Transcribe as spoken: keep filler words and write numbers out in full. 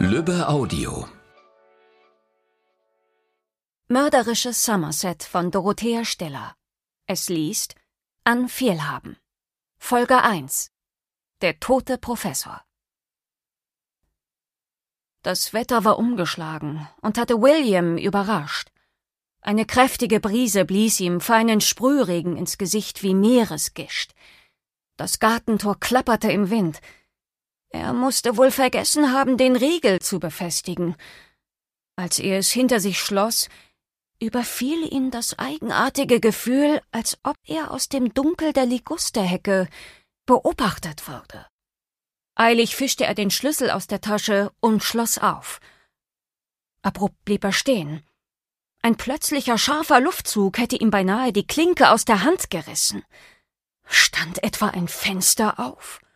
Lübbe Audio. Mörderisches Somerset von Dorothea Steller. Es liest Ann Fehlhaben. Folge eins. Der tote Professor. Das Wetter war umgeschlagen und hatte William überrascht. Eine kräftige Brise blies ihm feinen Sprühregen ins Gesicht wie Meeresgischt. Das Gartentor klapperte im Wind. Er musste wohl vergessen haben, den Riegel zu befestigen. Als er es hinter sich schloss, überfiel ihn das eigenartige Gefühl, als ob er aus dem Dunkel der Ligusterhecke beobachtet würde. Eilig fischte er den Schlüssel aus der Tasche und schloss auf. Abrupt blieb er stehen. Ein plötzlicher, scharfer Luftzug hätte ihm beinahe die Klinke aus der Hand gerissen. Stand etwa ein Fenster auf?